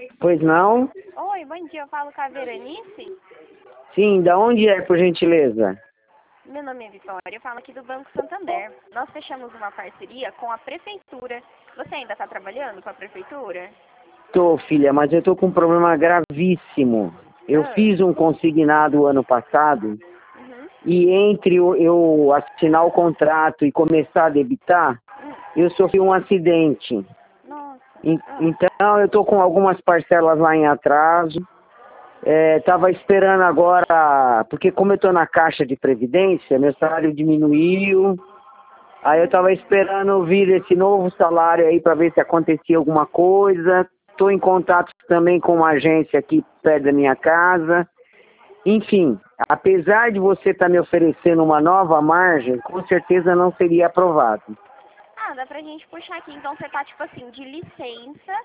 Pois não? Oi, bom dia, eu falo com a Veranice. Sim, da onde é, por gentileza? Meu nome é Vitória, eu falo aqui do Banco Santander. Nós fechamos uma parceria com a Prefeitura. Você ainda está trabalhando com a Prefeitura? Tô, filha, mas eu tô com um problema gravíssimo. Eu Ah, fiz um consignado ano passado uhum, e entre eu assinar o contrato e começar a debitar, eu sofri um acidente. nossa, Então eu tô com algumas parcelas lá em atraso. Tava esperando agora, porque como eu tô na caixa de previdência, meu salário diminuiu. Aí eu tava esperando vir esse novo salário aí para ver se acontecia alguma coisa. Estou em contato também com uma agência aqui perto da minha casa. Enfim, apesar de você estar me oferecendo uma nova margem, com certeza não seria aprovado. dá pra gente puxar aqui. Então você tá, tipo assim, de licença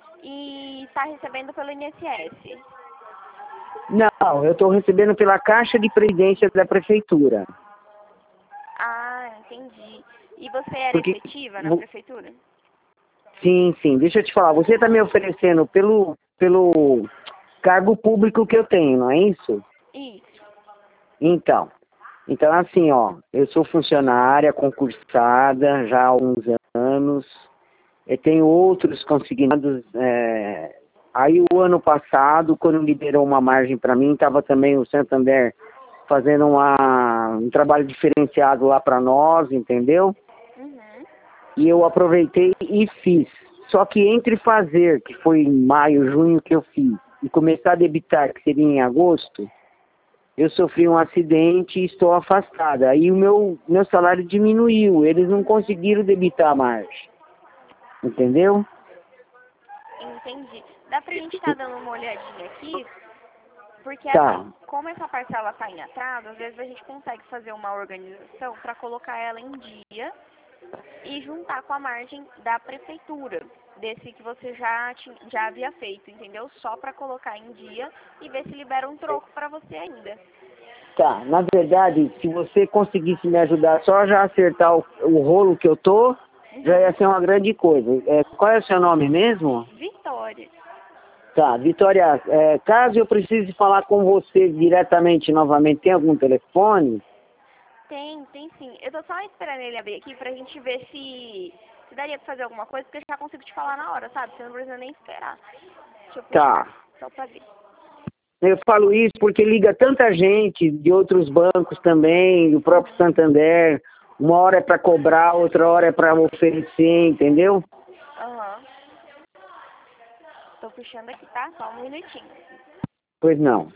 e tá recebendo pelo INSS. Não, eu estou recebendo pela Caixa de Previdência da Prefeitura. Ah, entendi. E você era Porque, efetiva na Prefeitura? sim, deixa eu te falar, você está me oferecendo pelo cargo público que eu tenho, não é isso? Isso. Então, assim, ó, eu sou funcionária concursada já há alguns anos, eu tenho outros consignados. Aí o ano passado, quando liberou uma margem para mim, estava também o Santander fazendo um trabalho diferenciado lá para nós, entendeu? Uhum. E eu aproveitei e fiz. Só que entre fazer, que foi em maio, junho que eu fiz, e começar a debitar, que seria em agosto, eu sofri um acidente e estou afastada. Aí o meu salário diminuiu, eles não conseguiram debitar a margem. Entendeu? Entendi. Dá pra gente estar dando uma olhadinha aqui, porque Tá. assim, como essa parcela tá em atraso, às vezes a gente consegue fazer uma organização para colocar ela em dia e juntar com a margem da prefeitura, desse que você já havia feito, entendeu? Só para colocar em dia e ver se libera um troco para você ainda. Tá, na verdade, se você conseguisse me ajudar só já acertar o rolo que eu tô, já ia ser uma grande coisa. Qual é o seu nome mesmo? Vitória. Tá, Vitória, caso eu precise falar com você diretamente novamente, tem algum telefone? Tem sim. Eu tô só esperando ele abrir aqui pra gente ver se daria pra fazer alguma coisa, porque eu já consigo te falar na hora, sabe? Você não precisa nem esperar. Deixa eu puxar, Tá. só pra ver. Eu falo isso porque liga tanta gente de outros bancos também, do próprio Santander. Uma hora é para cobrar, outra hora é para oferecer, entendeu? Aham. Tô puxando aqui, tá? Só um minutinho. Pois não.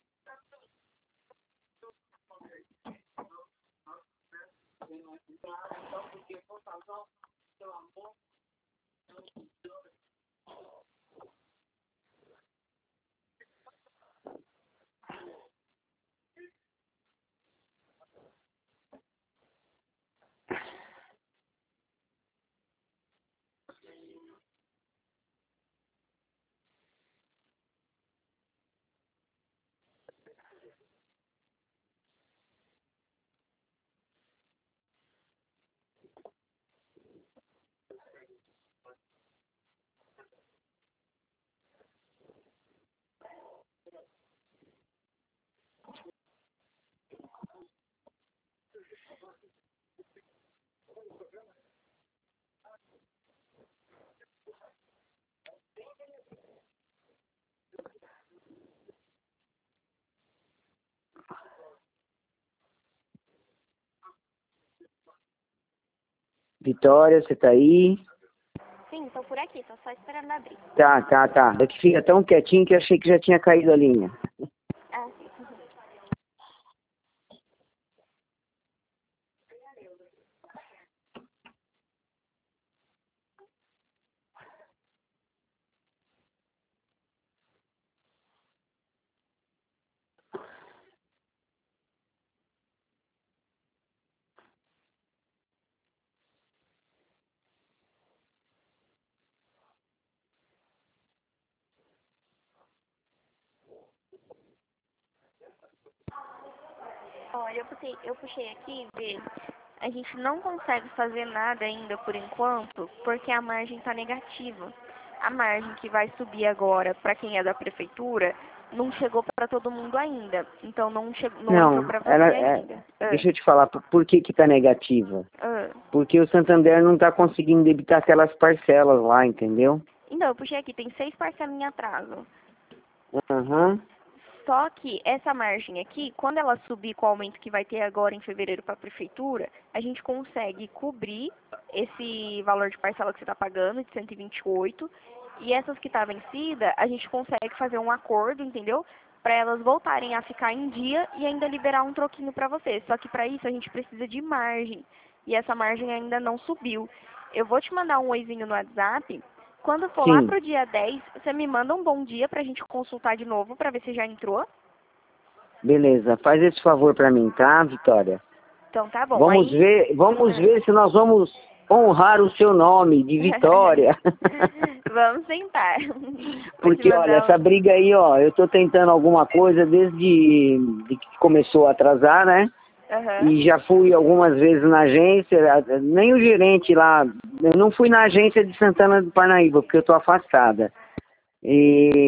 Vitória, você tá aí? Sim, tô por aqui, tô só esperando abrir. Tá. É que fica tão quietinho que eu achei que já tinha caído a linha. Ah, sim. Olha, eu puxei aqui e vê. A gente não consegue fazer nada ainda por enquanto, porque a margem tá negativa. a margem que vai subir agora para quem é da prefeitura não chegou para todo mundo ainda. Então não entrou para você ainda. Deixa eu te falar, por que que tá negativa? Ah. Porque o Santander não tá conseguindo debitar aquelas parcelas lá, entendeu? Então, eu puxei aqui, tem 6 parcelas em atraso. Aham. Só que essa margem aqui, quando ela subir com o aumento que vai ter agora em fevereiro para a prefeitura, a gente consegue cobrir esse valor de parcela que você está pagando, de 128, e essas que tá vencida, a gente consegue fazer um acordo, entendeu? Para elas voltarem a ficar em dia e ainda liberar um troquinho para você. Só que para isso a gente precisa de margem, e essa margem ainda não subiu. Eu vou te mandar um oizinho no WhatsApp. Quando for lá Sim. pro dia 10, você me manda um bom dia pra gente consultar de novo pra ver se já entrou. Beleza, faz esse favor pra mim, tá, Vitória? Então tá bom. Vamos Aí... ver se nós vamos honrar o seu nome de Vitória. Vamos tentar. Porque, olha, essa briga aí, ó, eu tô tentando alguma coisa desde que começou a atrasar, né? Uhum. E já fui algumas vezes na agência, nem o gerente lá, eu não fui na agência de Santana do Parnaíba, porque eu tô afastada. E